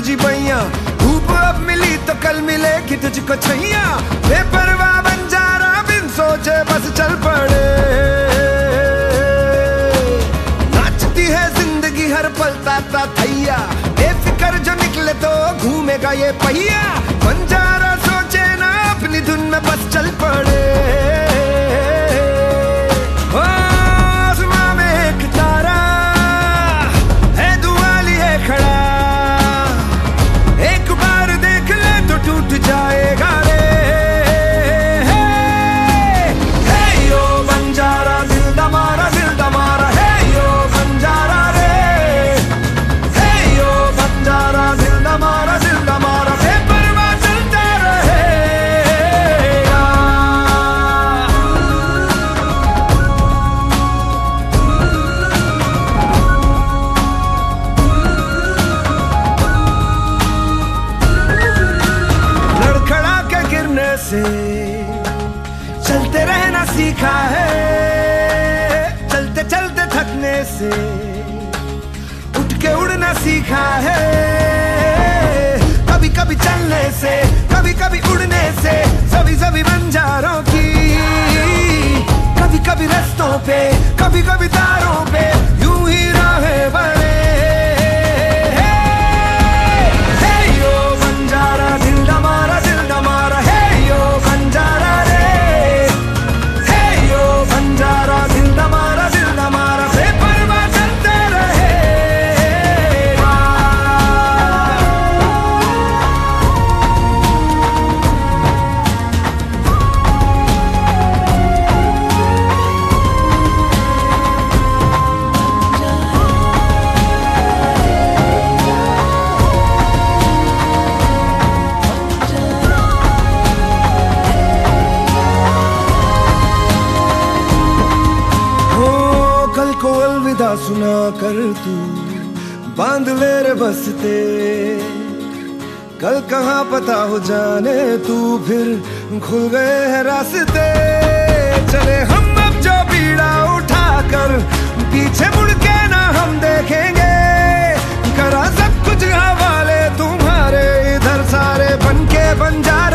तुझी बैया, धूप अब मिली तो कल मिलेगी तुझको छैया। बेपरवाह बंजारा बिन सोचे बस चल पड़े, नाचती है जिंदगी हर पल ताता थैया। बेफिक्र जो निकले तो घूमेगा ये पहिया, बंजारा सोचे ना अपनी धुन में बस चल पड़े। आसमां में एक तारा है दुआली है खड़ा, एक बार देख ले तो टूट जाएगा रे। हे यो बंजारा दिल दमारा है यो बंजारा रे। हे यो बंजारा दिल दमारा बेपरवाह चलता रहेगा। लड़खड़ा के गिरने से चलते रहना सीखा है, चलते चलते थकने से उठ के उड़ना सीखा है। कभी कभी चलने से कभी कभी उड़ने से सभी सभी बंजारों की, कभी कभी रस्तों पे कभी कभी तारों पे यूं ही राहें बने। हे यो बंजारा दिल दमारा है यो बंजारा रे। हे यो बंजारा दिल दमारा बेपरवाह चलते रहेगा। कल को अलविदा सुना कर तू बांध ले रे बसते, कल कहाँ पता हो जाने तू फिर खुल गए हैं रास्ते। चले हम अब जो बीड़ा उठाकर पीछे मुड़ के ना हम देखेंगे, करा सब कुछ हवाले तुम्हारे इधर सारे बनके बंजारा।